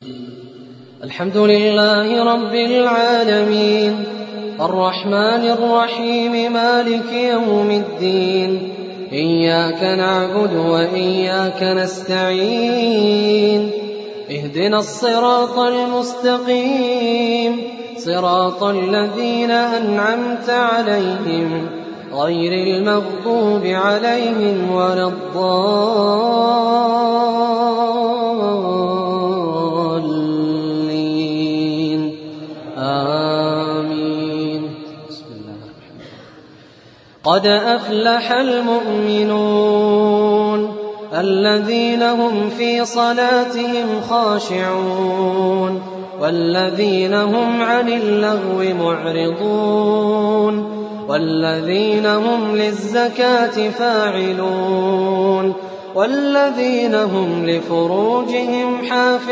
الحمد لله رب العالمين الرحمن الرحيم مالك يوم الدين إياك نعبد وإياك نستعين اهدنا الصراط المستقيم صراط الذين أنعمت عليهم غير المغضوب عليهم ولا الضالين آمين. بسم الله الرحمن الرحيم. قد أفلح المؤمنون الذين هم في صلاتهم خاشعون والذين هم عن اللغو معرضون والذين هم للزكاة فاعلون والذين هم لفروجهم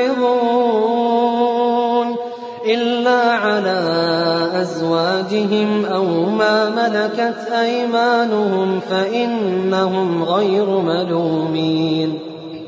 حافظون إلا على أزواجهم أو ما ملكت أيمانهم فإنهم غير ملومين.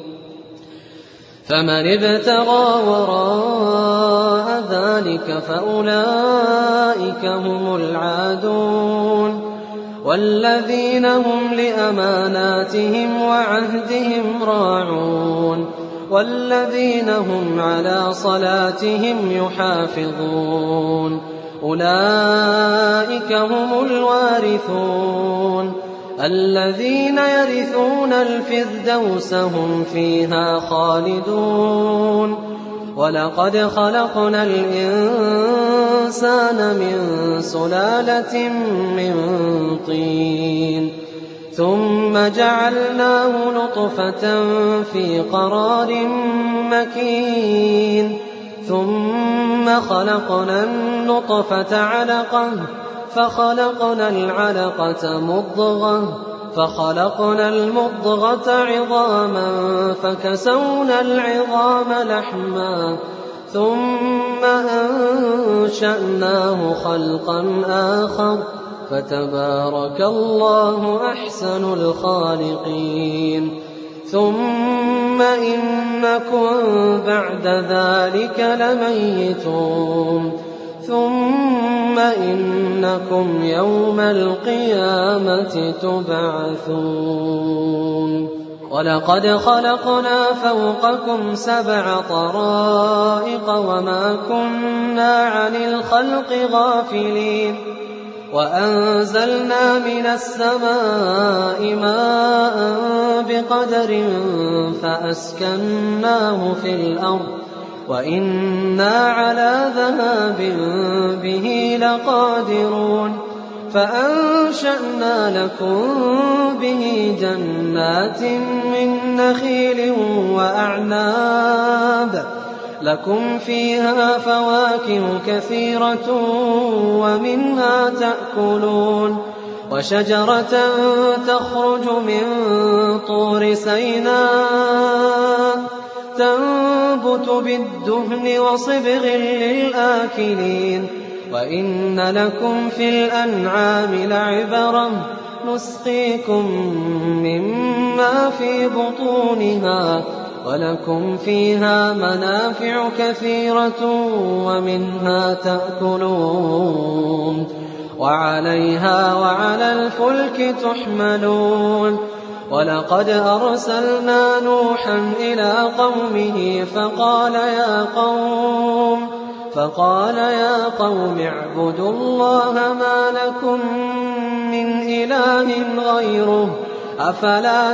فمن ابتغى وراء ذلك فأولئك هم العادون والذين هم لأماناتهم وعهدهم راعون والذين هم على صلاتهم يحافظون أولئك هم الوارثون الذين يرثون الفردوس هم فيها خالدون. ولقد خلقنا الإنسان من سلالة من طين ثم جعلناه نطفة في قرار مكين ثم خلقنا النطفة علقة فخلقنا العلقة مضغة فخلقنا المضغة عظاما فكسونا العظام لحما ثم أنشأناه خلقا آخر فتبارك الله أحسن الخالقين. ثم إنكم بعد ذلك لميتون ثم إنكم يوم القيامة تبعثون. ولقد خلقنا فوقكم 7 طرائق وما كنا عن الخلق غافلين وأنزلنا من السماء ماء بقدر فأسكناه في الأرض وإنا على ذهاب به لقادرون. فأنشأنا لكم به جنات من نخيل وأعناب لكم فيها فواكه كثيرة ومنها تأكلون وشجرة تخرج من طور سيناء تنبت بالدهن وصبغ للآكلين. وإن لكم في الأنعام لعبرة نسقيكم مما في بطونها ولكم فيها منافع كثيرة ومنها تأكلون وعليها وعلى الفلك تحملون. ولقد أرسلنا نوحا إلى قومه فقال يا قوم اعبدوا الله ما لكم من إله غيره أفلا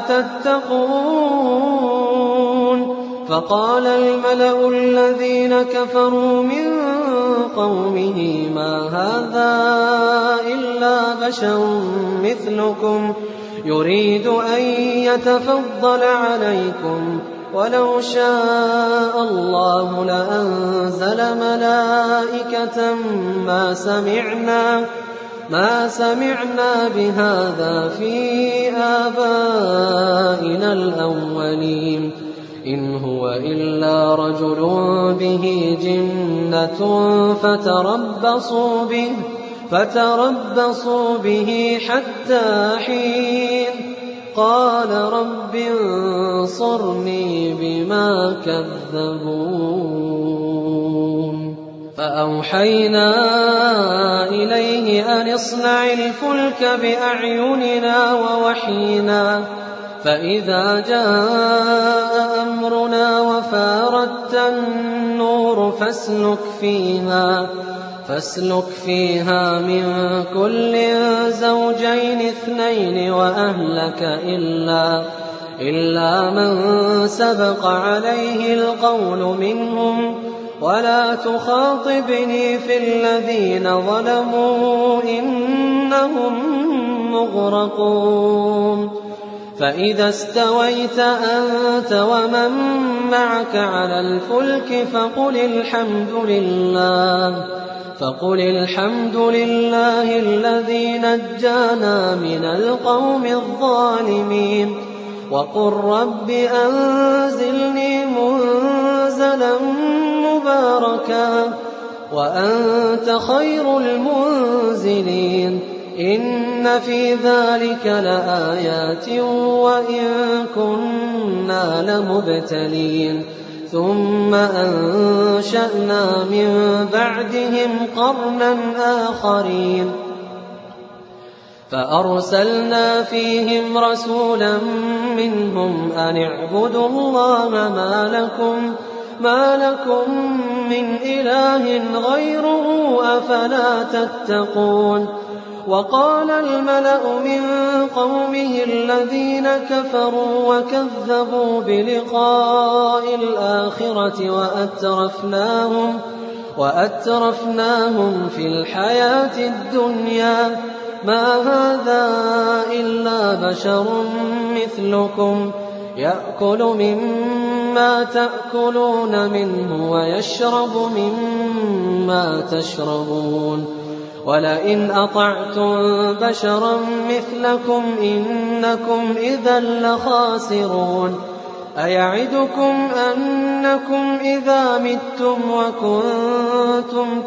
تتقون. فقال الملأ الذين كفروا من قومه ما هذا إلا بشر مثلكم يريد أن يتفضل عليكم ولو شاء الله لأنزل ملائكة ما سمعنا بهذا في آبائنا الأولين إن هو إلا رجل به جنة فتربصوا به حتى حين. قال رب انصرني بما كذبون. فأوحينا إليه أن اصنع الفلك بأعيننا ووحينا فإذا جاء أمرنا وفاردت النور فاسلك فيها من كل زوجين اثنين وأهلك إلا من سبق عليه القول منهم ولا تخاطبني في الذين ظلموا إنهم مغرقون فإذا استويت أنت ومن معك على الفلك فقل الحمد لله الذي نجانا من القوم الظالمين وقل رب أنزلني منزلا مباركا وأنت خير المنزلين إن في ذلك لآيات وإن كنا لمبتلين ثم أنشأنا من بعدهم قرنا آخرين فأرسلنا فيهم رسولا منهم أن اعبدوا الله ما لكم من إله غيره أفلا تتقون وقال الملأ من قومه الذين كفروا وكذبوا بلقاء الآخرة وأترفناهم في الحياة الدنيا ما هذا إلا بشر مثلكم يأكل مما تأكلون منه ويشرب مما تشربون ولئن أطعتم بشرا مثلكم إنكم إذا لخاسرون أيعدكم أنكم إذا متم وكنتم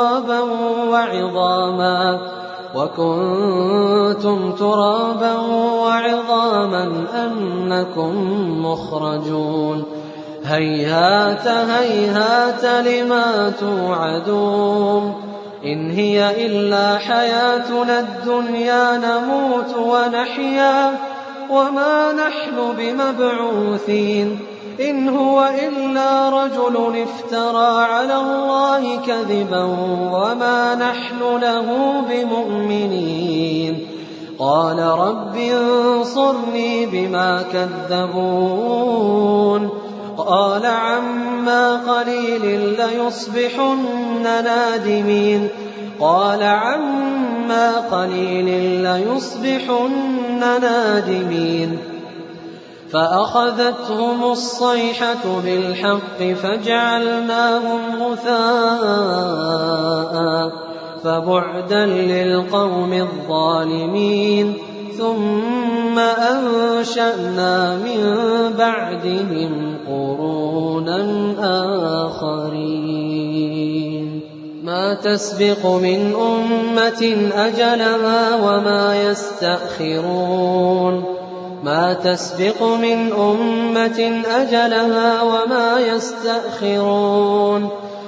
ترابا وعظاما أنكم مخرجون هيهات لما توعدون إن هي إلا حياتنا الدنيا نموت ونحيا وما نحن بمبعوثين إن هو إلا رجل افترى على الله كذبا وما نحن له بمؤمنين قال رب انصرني بما كذبون قال عما قليل ليصبحن نادمين فأخذتهم الصيحة بالحق فجعلناهم غثاء فبعدا للقوم الظالمين ثم أنشأنا من بعدهم قرونا آخرين ما تسبق من أمة أجلها وما يستأخرون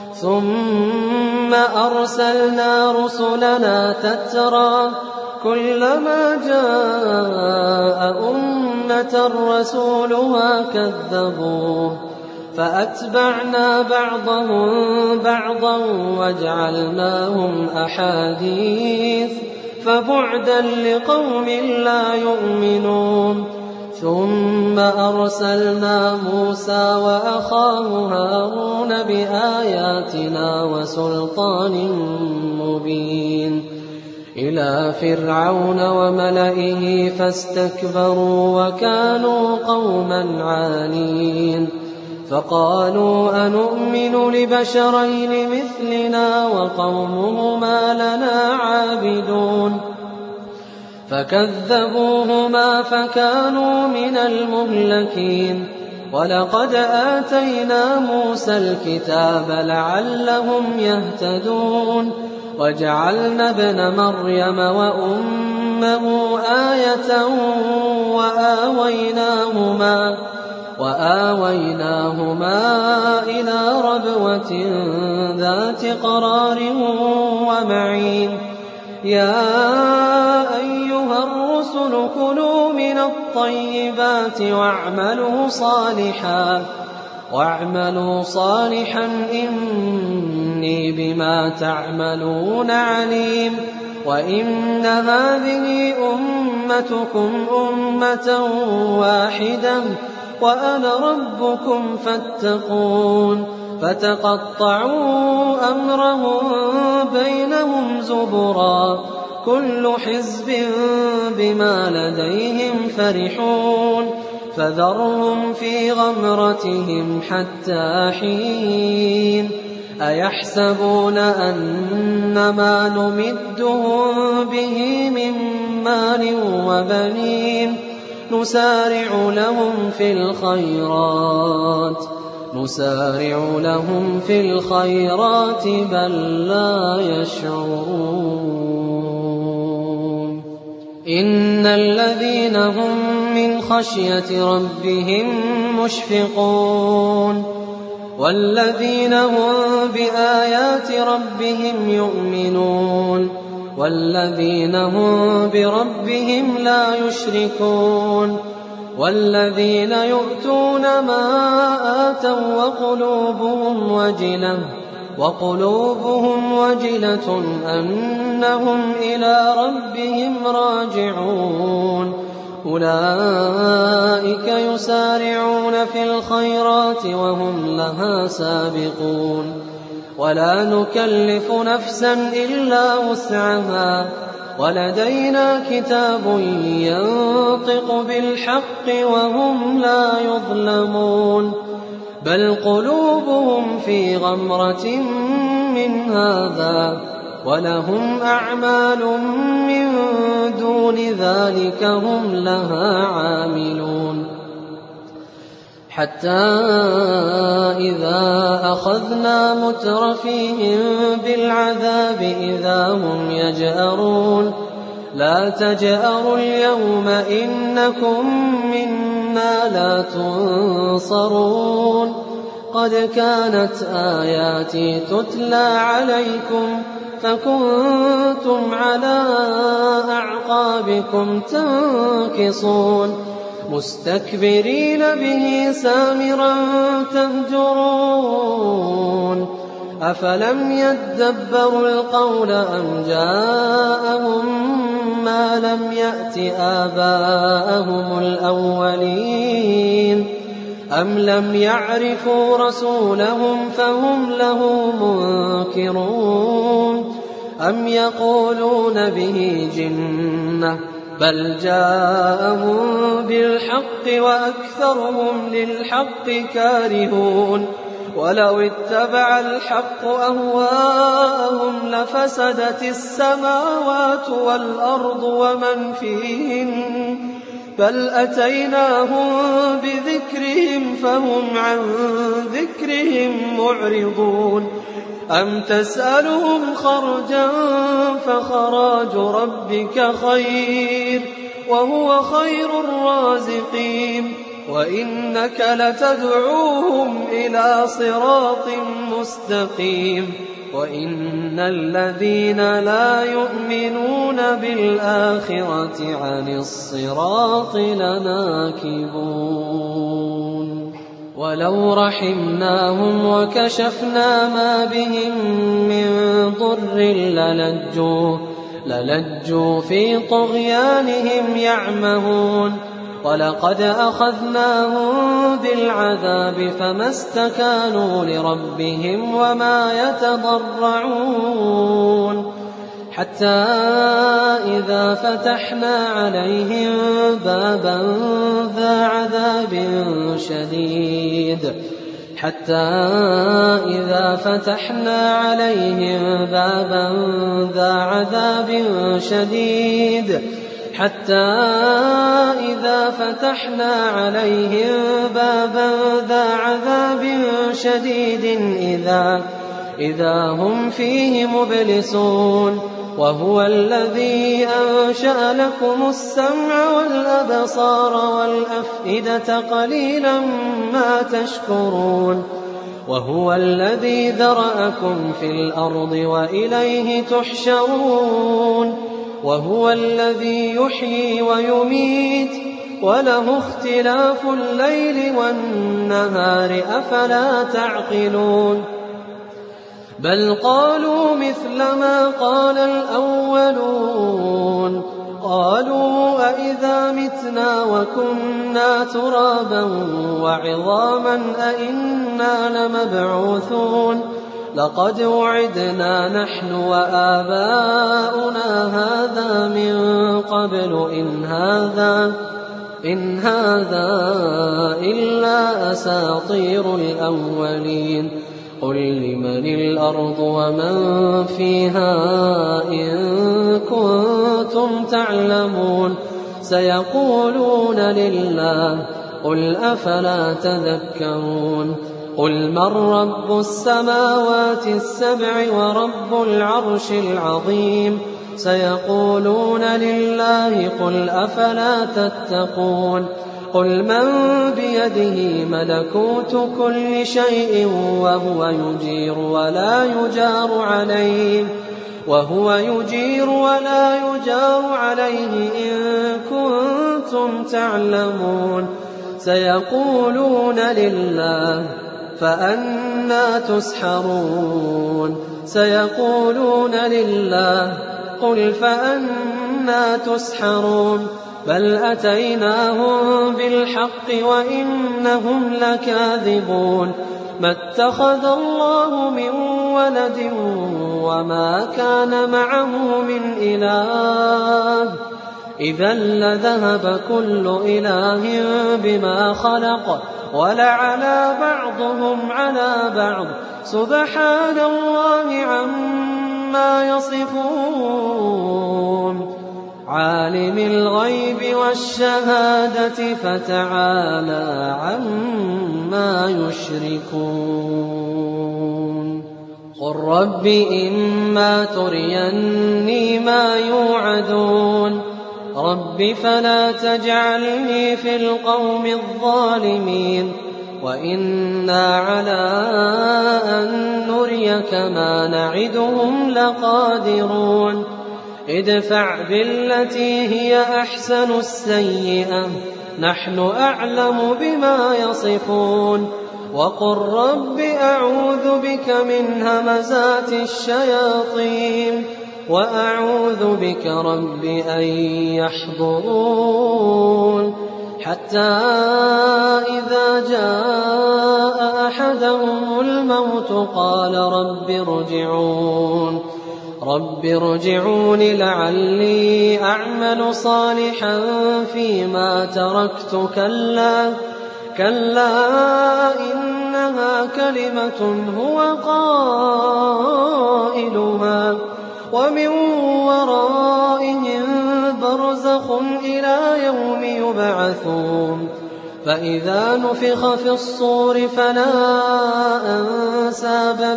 ثم أرسلنا رسلنا تترى كلما جاء أمة رسولها كذبوه فأتبعنا بعضهم بعضا وجعلناهم أحاديث فبعدا لقوم لا يؤمنون ثم أرسلنا موسى وأخاه هارون بآياتنا وسلطان مبين إلى فرعون وملئه فاستكبروا وكانوا قوما عالين فقالوا أنؤمن لبشرين مثلنا وقومهما لنا عابدون فكذبوهما فكانوا من المهلكين ولقد آتينا موسى الكتاب لعلهم يهتدون وجعلنا ابن مريم وأمه آية وآويناهما إلى ربوة ذات قرار ومعين يا أيها الرسل كلوا من الطيبات واعملوا صالحا إني بما تعملون عليم وإن هذه أمتكم أمة واحدة وأنا ربكم فاتقون فتقطعوا أمرهم بينهم زبرا كل حزب بما لديهم فرحون فذرهم في غمرتهم حتى حين أيحسبون أنما نمدهم به من مال وبنين نسارع لهم في الخيرات بل لا يشعرون إن الذين هم من خشية ربهم مشفقون والذين هم بآيات ربهم يؤمنون والذين هم بربهم لا يشركون والذين يؤتون ما آتوا وقلوبهم وجلة أنهم إلى ربهم راجعون أولئك يسارعون في الخيرات وهم لها سابقون ولا نكلف نفسا إلا وسعها ولدينا كتاب ينطق بالحق وهم لا يظلمون بل قلوبهم في غمرة من هذا ولهم أعمال من دون ذلك هم لها عاملون حتى إذا أخذنا مترفيهم بالعذاب إذا هم يجأرون لا تجأروا اليوم إنكم منا لا تنصرون قد كانت آياتي تتلى عليكم فكنتم على أعقابكم تنكصون مستكبرين به سامرا تهجرون أفلم يدبروا القول أم جاءهم ما لم يأت آباءهم الأولين أم لم يعرفوا رسولهم فهم له منكرون أم يقولون به جنة بل جاءهم بالحق وأكثرهم للحق كارهون ولو اتبع الحق أهواءهم لفسدت السماوات والأرض ومن فيهن بل أتيناهم بذكرهم فهم عن ذكرهم معرضون أم تسألهم خرجا فخراج ربك خير وهو خير الرازقين وإنك لتدعوهم إلى صراط مستقيم وإن الذين لا يؤمنون بالآخرة عن الصراط لناكبون ولو رحمناهم وكشفنا ما بهم من ضر للجوا في طغيانهم يعمهون ولقد أخذناهم بالعذاب فما استكانوا لربهم وما يتضرعون حتى إذا فتحنا عليهم بابا ذا عذاب شديد حتى إذا فتحنا عليهم بابا ذا عذاب شديد إذا هم فيه مبلسون وهو الذي أنشأ لكم السمع والأبصار والأفئدة قليلا ما تشكرون وهو الذي ذرأكم في الأرض وإليه تحشرون وهو الذي يحيي ويميت وله اختلاف الليل والنهار أفلا تعقلون بل قالوا مثل ما قال الأولون قالوا أئذا متنا وكنا ترابا وعظاما أئنا لمبعوثون لقد وعدنا نحن وآباؤنا هذا من قبل إن هذا إلا أساطير الأولين قل لمن الأرض ومن فيها إن كنتم تعلمون سيقولون لله قل أفلا تذكرون قل من رب السماوات السبع ورب العرش العظيم سيقولون لله قل أفلا تتقون قل من بيده ملكوت كل شيء وهو يجير ولا يجار عليه إن كنتم تعلمون سيقولون لله فأنى تسحرون سيقولون لله قل فأنى تسحرون بل أتيناهم بالحق وإنهم لكاذبون ما اتخذ الله من ولد وما كان معه من إله إذا لذهب كل إله بما خلق ولعلى بعضهم على بعض سبحان الله عما يصفون عالم الغيب والشهادة فتعالى عما يشركون قل رب إما تريني ما يوعدون رب فلا تجعلني في القوم الظالمين وإنا على أن نريك ما نعدهم لقادرون ادفع بالتي هي أحسن السيئة نحن أعلم بما يصفون وقل رب أعوذ بك من همزات الشياطين وأعوذ بك رب أن يحضرون حتى إذا جاء أحدهم الموت قال رب ارجعون لعلي أعمل صالحا فيما تركت كلا إنها كلمة هو قائلها ومن ورائهم برزخ إلى يوم يبعثون فإذا نفخ في الصور فلا أنساب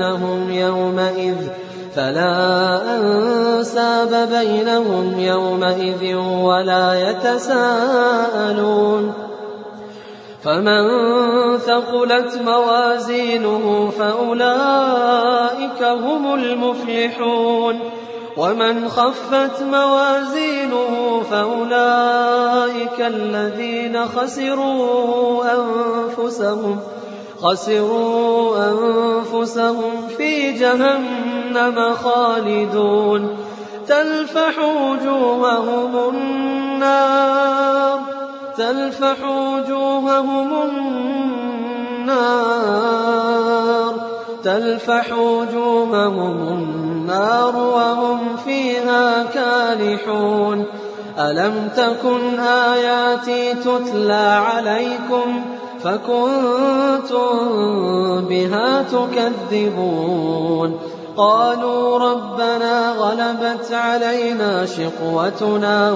بينهم يومئذ ولا يتساءلون فمن ثقلت موازينه فأولئك هم المفلحون ومن خفت موازينه فأولئك الذين خسروا أنفسهم في جهنم خالدون تلفح وجوههم النار وهم فيها كالحون ألم تكن آياتي تتلى عليكم فكنتم بها تكذبون قالوا ربنا غلبت علينا شقوتنا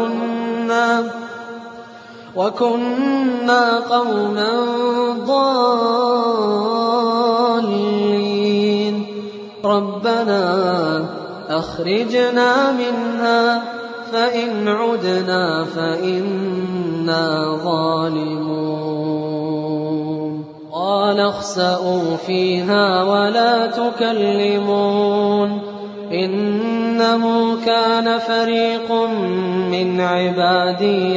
وكنا قوما ضالين ربنا أخرجنا منها فإن عدنا فإنا ظالمون قال اخسئوا فيها ولا تكلمون إنه كان فريق من عبادي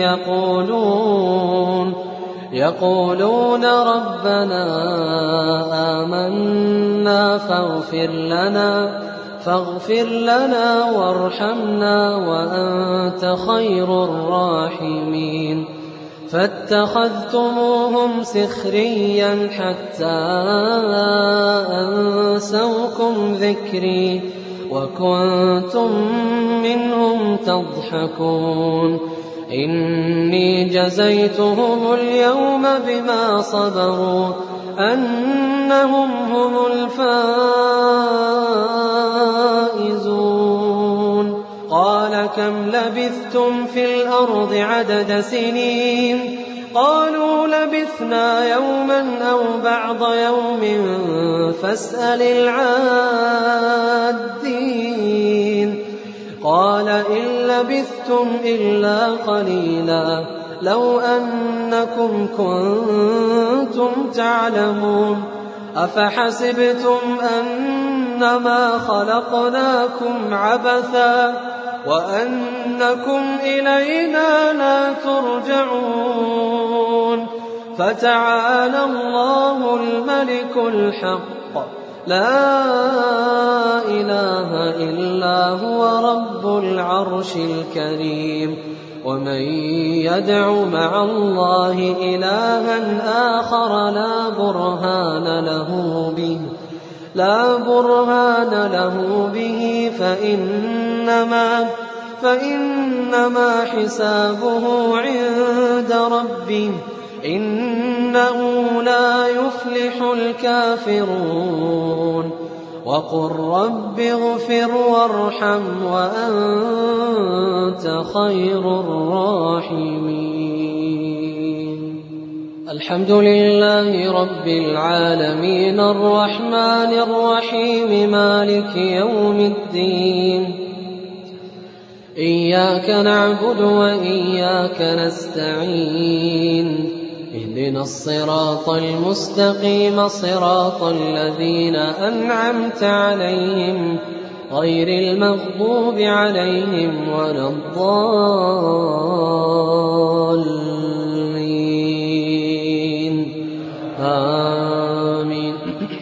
يقولون ربنا آمنا فاغفر لنا وارحمنا وأنت خير الراحمين فاتخذتموهم سخريا حتى أنسوكم ذكري وكنتم منهم تضحكون إني جزيتهم اليوم بما صبروا أنهم هم الفائزون قال كم لبثتم في الأرض عدد سنين قالوا لبثنا يوما أو بعض يوم فاسأل العادين قال إن لبثتم إلا قليلا لو أنكم كنتم تعلمون أفحسبتم أنما خلقناكم عبثا وأنكم إلينا لا ترجعون فتعالى الله الملك الحق لا إله إلا هو رب العرش الكريم ومن يدع مع الله إلها آخر لا برهان له به فإنما حسابه عند ربه إنه لا يفلح الكافرون وقل رب اغفر وارحم وأنت خير الراحمين الحمد لله رب العالمين الرحمن الرحيم مالك يوم الدين إياك نعبد وإياك نستعين اهدنا الصراط المستقيم صراط الذين أنعمت عليهم غير المغضوب عليهم ولا الضالين آمين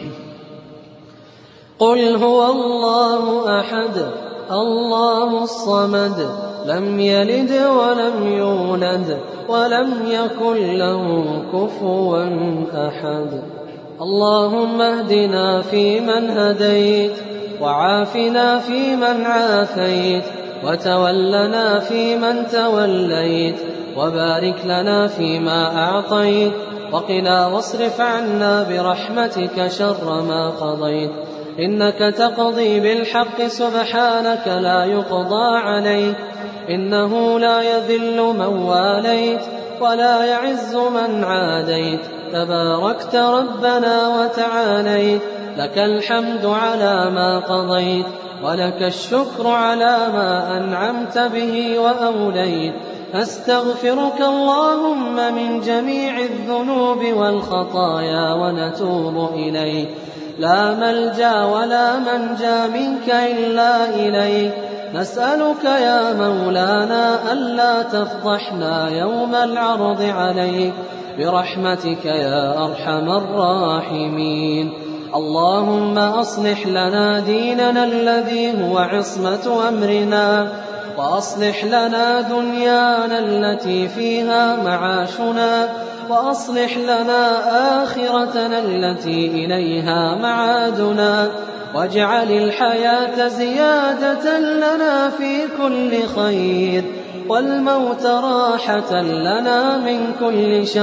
قل هو الله أحد الله الصمد لم يلد ولم يولد ولم يكن له كفوا أحد اللهم اهدنا فيمن هديت وعافنا فيمن عافيت وتولنا فيمن توليت وبارك لنا فيما أعطيت وقنا واصرف عنا برحمتك شر ما قضيت إنك تقضي بالحق سبحانك لا يقضى عليك إنه لا يذل من واليت ولا يعز من عاديت تباركت ربنا وتعاليت لك الحمد على ما قضيت ولك الشكر على ما أنعمت به وأوليت أستغفرك اللهم من جميع الذنوب والخطايا ونتوب إليك لا ملجأ ولا منجا منك إلا إليك نسألك يا مولانا ألا تفضحنا يوم العرض عليك برحمتك يا أرحم الراحمين اللهم أصلح لنا ديننا الذي هو عصمة أمرنا وأصلح لنا دنيانا التي فيها معاشنا وأصلح لنا آخرتنا التي إليها معادنا واجعل الحياة زيادة لنا في كل خير والموت راحة لنا من كل شر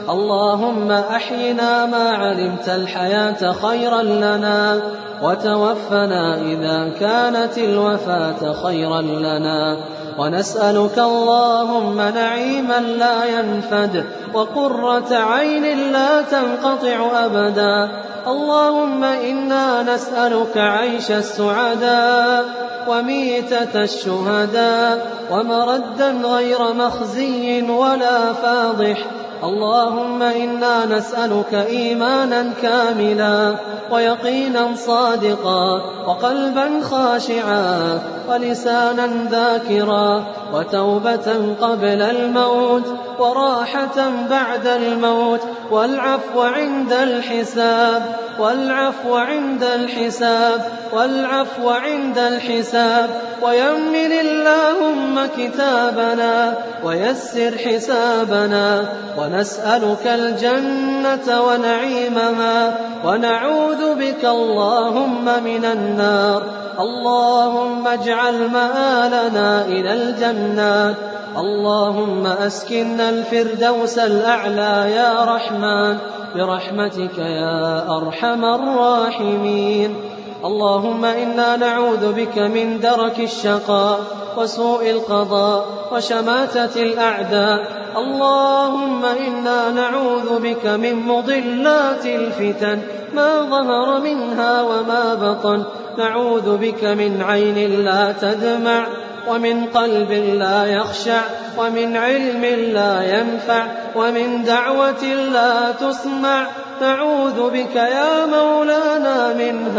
اللهم أحينا ما علمت الحياة خيرا لنا، وتوفنا إذا كانت الوفاة خيرا لنا. ونسألك اللهم نعيما لا ينفد، وقرة عين لا تنقطع أبدا. اللهم إنا نسألك عيش السعداء، وميتة الشهداء، ومردا غير مخزي ولا فاضح. اللهم إنا نسألك إيمانا كاملا، ويقينا صادقا، وقلبا خاشعا، ولسانا ذاكرا، وتوبة قبل الموت، وراحة بعد الموت، والعفو عند الحساب، والعفو عند الحساب، والعفو عند الحساب. ويمن اللهم كتابنا، ويسر حسابنا، ونسألك الجنة ونعيمها، ونعوذ بك اللهم من النار. اللهم اجعل مآلنا إلى الجنات. اللهم أسكننا الفردوس الأعلى يا رحمن، برحمتك يا أرحم الراحمين. اللهم إنا نعوذ بك من درك الشقاء، وسوء القضاء، وشماتة الأعداء. اللهم إنا نعوذ بك من مضلات الفتن، ما ظهر منها وما بطن. نعوذ بك من عين لا تدمع، ومن قلب لا يخشع، ومن علم لا ينفع، ومن دعوة لا تسمع. نعوذ بك يا مولانا من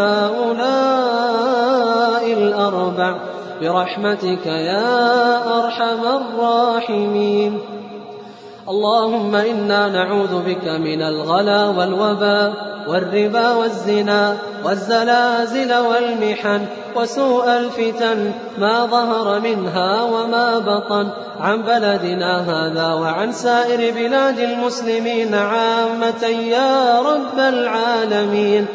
هؤلاء الأربع، برحمتك يا أرحم الراحمين. اللهم إنا نعوذ بك من الغلا والوباء، والربا والزنا، والزلازل والمحن، وسوء الفتن، ما ظهر منها وما بطن، عن بلدنا هذا وعن سائر بلاد المسلمين عامة يا رب العالمين.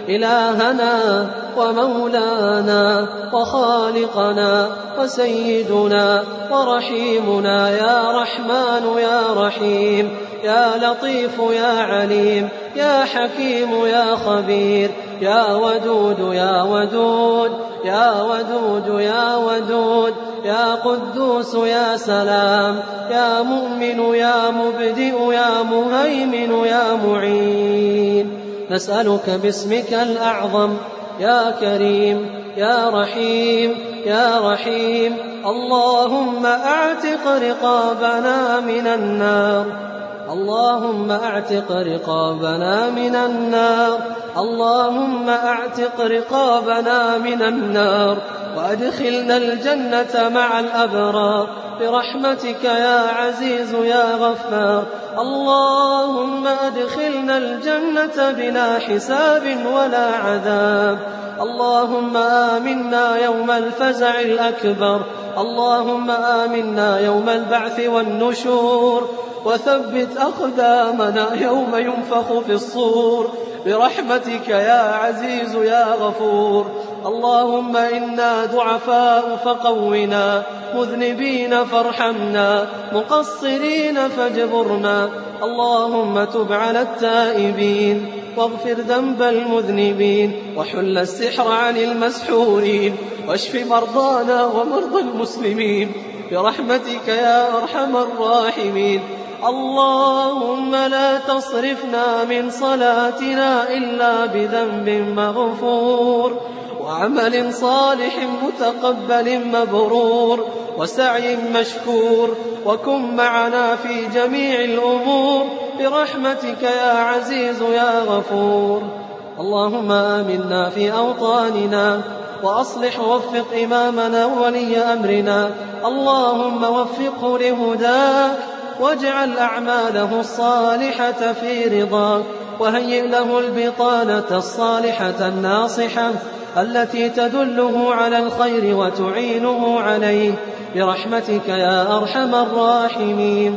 إلهنا ومولانا وخالقنا وسيدنا ورحيمنا، يا رحمن يا رحيم، يا لطيف يا عليم، يا حكيم يا خبير، يا ودود يا ودود، يا ودود يا ودود، يا قدوس يا سلام، يا مؤمن يا مبدئ يا مهيمن يا معين. نسألك باسمك الأعظم يا كريم يا رحيم يا رحيم. اللهم أعتق رقابنا من النار، اللهم أعتق رقابنا من النار، اللهم أعتق رقابنا من النار، وأدخلنا الجنة مع الأبرار، برحمتك يا عزيز يا غفار. اللهم أدخلنا الجنة بلا حساب ولا عذاب. اللهم آمنا يوم الفزع الأكبر، اللهم آمنا يوم البعث والنشور، وثبت أقدامنا يوم ينفخ في الصور، برحمتك يا عزيز يا غفور. اللهم إنا ضعفاء فقونا، مذنبين فارحمنا، مقصرين فاجبرنا. اللهم تب على التائبين، واغفر ذنب المذنبين، وحل السحر عن المسحورين، واشف مرضانا ومرضى المسلمين، برحمتك يا أرحم الراحمين. اللهم لا تصرفنا من صلاتنا إلا بذنب مغفور، وعمل صالح متقبل مبرور، وسعي مشكور، وكن معنا في جميع الأمور، برحمتك يا عزيز يا غفور. اللهم آمنا في أوطاننا، وأصلح ووفق إمامنا وولي أمرنا. اللهم وفقه لهداك، واجعل أعماله الصالحة في رضاك، وهيئ له البطانة الصالحة الناصحة التي تدله على الخير وتعينه عليه، برحمتك يا أرحم الراحمين.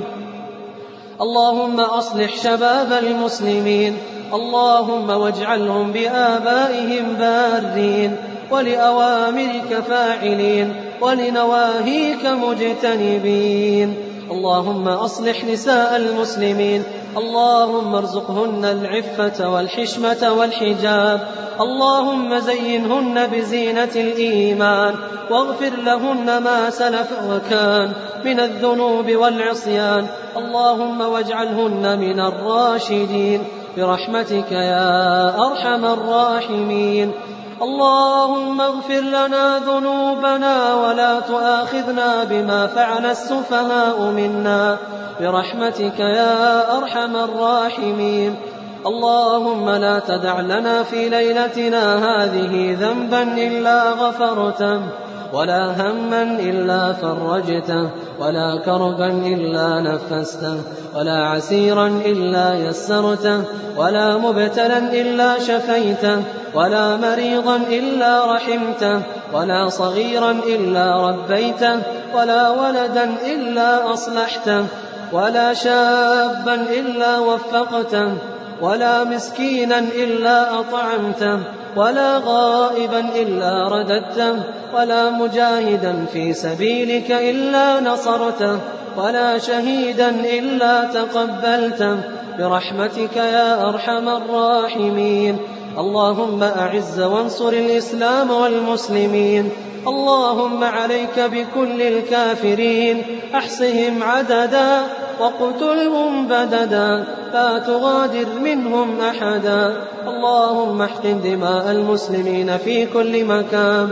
اللهم أصلح شباب المسلمين، اللهم واجعلهم بآبائهم بارين، ولأوامرك فاعلين، ولنواهيك مجتنبين. اللهم أصلح نساء المسلمين، اللهم ارزقهن العفة والحشمة والحجاب، اللهم زينهن بزينة الإيمان، واغفر لهن ما سلف وكان من الذنوب والعصيان، اللهم واجعلهن من الراشدين برحمتك يا أرحم الراحمين. اللهم اغفر لنا ذنوبنا ولا تؤاخذنا بما فعل السفهاء منا برحمتك يا أرحم الراحمين. اللهم لا تدع لنا في ليلتنا هذه ذنبا إلا غفرته، ولا هما إلا فرجته، ولا كربا إلا نفسته، ولا عسيرا إلا يسرته، ولا مبتلا إلا شفيته، ولا مريضا إلا رحمته، ولا صغيرا إلا ربيته، ولا ولدا إلا أصلحته، ولا شابا إلا وفقته، ولا مسكينا إلا أطعمته، ولا غائبا إلا رددته، ولا مجاهدا في سبيلك إلا نصرته، ولا شهيدا إلا تقبلته برحمتك يا أرحم الراحمين. اللهم أعز وانصر الإسلام والمسلمين، اللهم عليك بكل الكافرين، أحصهم عددا وقتلهم بددا، لا تغادر منهم أحدا. اللهم احقن دماء المسلمين في كل مكان،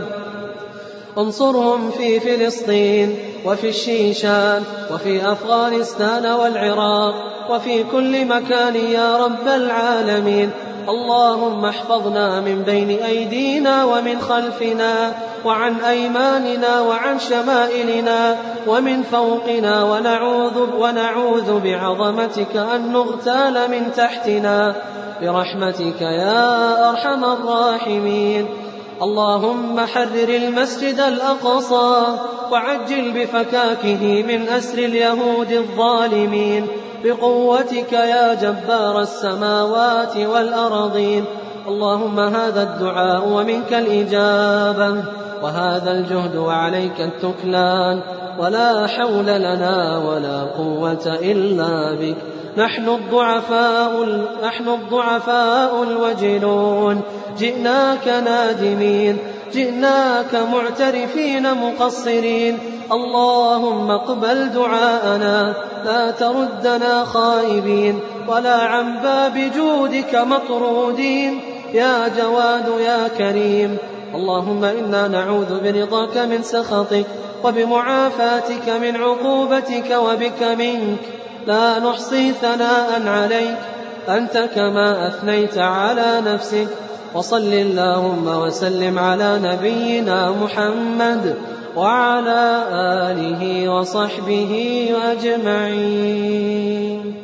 انصرهم في فلسطين وفي الشيشان وفي أفغانستان والعراق وفي كل مكان يا رب العالمين. اللهم احفظنا من بين أيدينا ومن خلفنا وعن أيماننا وعن شمائلنا ومن فوقنا، ونعوذ بعظمتك أن نغتال من تحتنا برحمتك يا أرحم الراحمين. اللهم حرر المسجد الأقصى وعجل بفكاكه من أسر اليهود الظالمين بقوتك يا جبار السماوات والأرضين. اللهم هذا الدعاء ومنك الإجابة، وهذا الجهد وعليك التكلان، ولا حول لنا ولا قوة إلا بك. نحن الضعفاء الوجلون، جئناك نادمين، جئناك معترفين مقصرين. اللهم اقبل دعاءنا، لا تردنا خائبين ولا عن باب جودك مطرودين يا جواد يا كريم. اللهم إنا نعوذ برضاك من سخطك وبمعافاتك من عقوبتك وبك منك، لا نحصي ثناء عليك أنت كما أثنيت على نفسك. وصل اللهم وسلم على نبينا محمد وعلى آله وصحبه أجمعين.